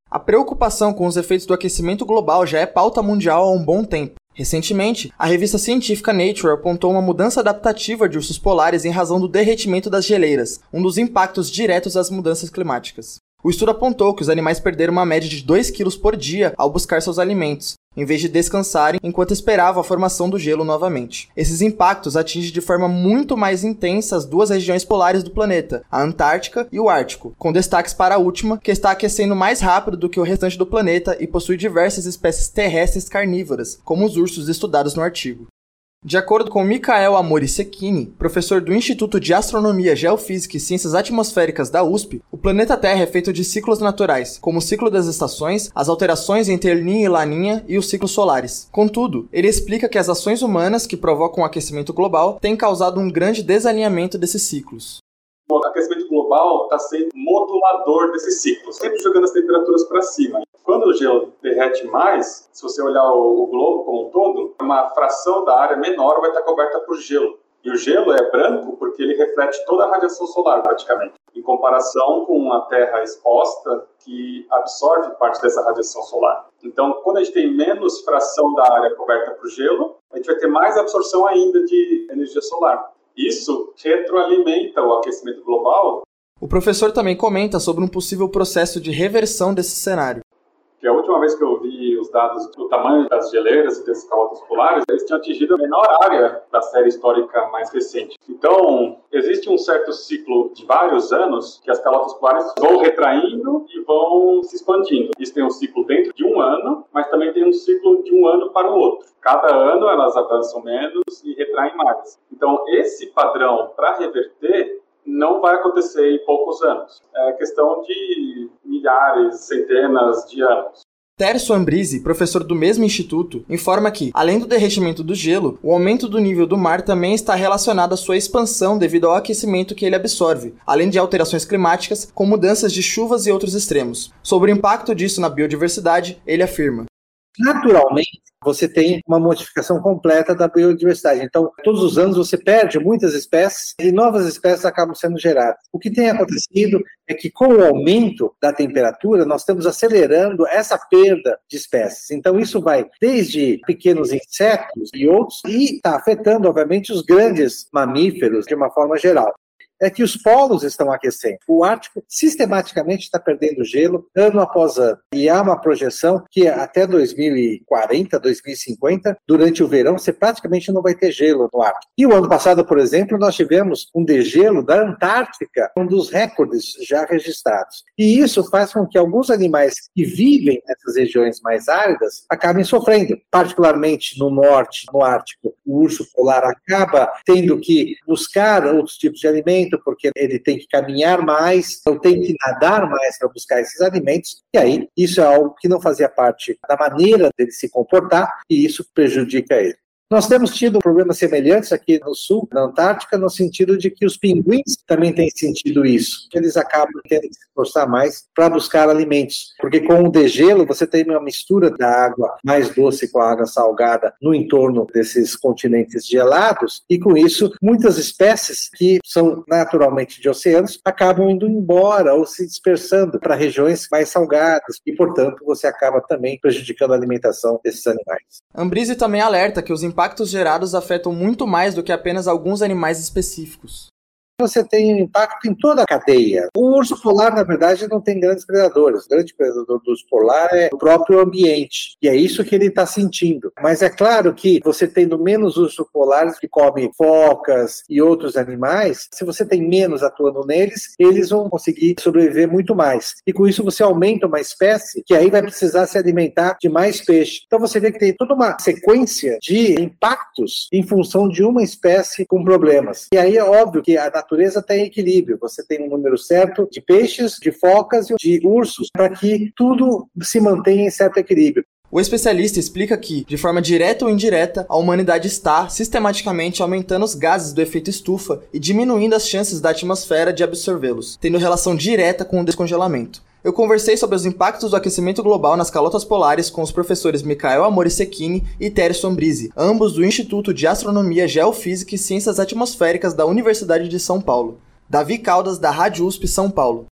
A preocupação com os efeitos do aquecimento global já é pauta mundial há um bom tempo. Recentemente, a revista científica Nature apontou uma mudança adaptativa de ursos polares em razão do derretimento das geleiras, um dos impactos diretos das mudanças climáticas. O estudo apontou que os animais perderam uma média de 2 kg por dia ao buscar seus alimentos, em vez de descansarem enquanto esperavam a formação do gelo novamente. Esses impactos atingem de forma muito mais intensa as duas regiões polares do planeta, a Antártica e o Ártico, com destaques para a última, que está aquecendo mais rápido do que o restante do planeta e possui diversas espécies terrestres carnívoras, como os ursos estudados no artigo. De acordo com Michael Amori Cecchini, professor do Instituto de Astronomia, Geofísica e Ciências Atmosféricas da USP, o planeta Terra é feito de ciclos naturais, como o ciclo das estações, as alterações entre El Niño e Laninha e os ciclos solares. Contudo, ele explica que as ações humanas que provocam o aquecimento global têm causado um grande desalinhamento desses ciclos. O aquecimento global está sendo modulador desses ciclos, sempre jogando as temperaturas para cima. Quando o gelo derrete mais, se você olhar o globo como um todo, uma fração da área menor vai estar coberta por gelo. E o gelo é branco porque ele reflete toda a radiação solar, praticamente, em comparação com a Terra exposta, que absorve parte dessa radiação solar. Então, quando a gente tem menos fração da área coberta por gelo, a gente vai ter mais absorção ainda de energia solar. Isso retroalimenta o aquecimento global. O professor também comenta sobre um possível processo de reversão desse cenário. Que a última vez que eu vi os dados do tamanho das geleiras e desses calotas polares, eles tinham atingido a menor área da série histórica mais recente. Então, existe um certo ciclo de vários anos que as calotas polares vão retraindo e vão se expandindo. Isso tem um ciclo dentro de um ano, mas também tem um ciclo de um ano para o outro. Cada ano elas avançam menos e retraem mais. Então, esse padrão, para reverter, não vai acontecer em poucos anos. É questão de milhares, centenas de anos. Tércio Ambrizzi, professor do mesmo instituto, informa que, além do derretimento do gelo, o aumento do nível do mar também está relacionado à sua expansão devido ao aquecimento que ele absorve, além de alterações climáticas, com mudanças de chuvas e outros extremos. Sobre o impacto disso na biodiversidade, ele afirma: naturalmente, você tem uma modificação completa da biodiversidade. Então, todos os anos você perde muitas espécies e novas espécies acabam sendo geradas. O que tem acontecido é que, com o aumento da temperatura, nós estamos acelerando essa perda de espécies. Então, isso vai desde pequenos insetos e outros, e está afetando, obviamente, os grandes mamíferos de uma forma geral. É que os polos estão aquecendo. O Ártico sistematicamente está perdendo gelo ano após ano. E há uma projeção que até 2040, 2050, durante o verão, você praticamente não vai ter gelo no Ártico. E o ano passado, por exemplo, nós tivemos um degelo da Antártica, um dos recordes já registrados. E isso faz com que alguns animais que vivem nessas regiões mais áridas acabem sofrendo. Particularmente no norte, no Ártico, o urso polar acaba tendo que buscar outros tipos de alimentos, porque ele tem que caminhar mais, ou tem que nadar mais para buscar esses alimentos, e aí isso é algo que não fazia parte da maneira dele se comportar, e isso prejudica ele. Nós temos tido problemas semelhantes aqui no sul, na Antártica, no sentido de que os pinguins também têm sentido isso. Eles acabam tendo que se esforçar mais para buscar alimentos, porque com o degelo você tem uma mistura da água mais doce com a água salgada no entorno desses continentes gelados, e com isso muitas espécies que são naturalmente de oceanos acabam indo embora ou se dispersando para regiões mais salgadas, e portanto você acaba também prejudicando a alimentação desses animais. Ambrizzi também alerta que os impactos gerados afetam muito mais do que apenas alguns animais específicos. Você tem um impacto em toda a cadeia. O urso polar, na verdade, não tem grandes predadores. O grande predador do urso polar é o próprio ambiente. E é isso que ele está sentindo. Mas é claro que você tendo menos ursos polares que comem focas e outros animais, se você tem menos atuando neles, eles vão conseguir sobreviver muito mais. E com isso você aumenta uma espécie que aí vai precisar se alimentar de mais peixe. Então você vê que tem toda uma sequência de impactos em função de uma espécie com problemas. E aí é óbvio que a natureza tem equilíbrio, você tem um número certo de peixes, de focas e de ursos, para que tudo se mantenha em certo equilíbrio. O especialista explica que, de forma direta ou indireta, a humanidade está, sistematicamente, aumentando os gases do efeito estufa e diminuindo as chances da atmosfera de absorvê-los, tendo relação direta com o descongelamento. Eu conversei sobre os impactos do aquecimento global nas calotas polares com os professores Michael Amori Cecchini e Tércio Ambrizzi, ambos do Instituto de Astronomia, Geofísica e Ciências Atmosféricas da Universidade de São Paulo. Davi Caldas, da Rádio USP São Paulo.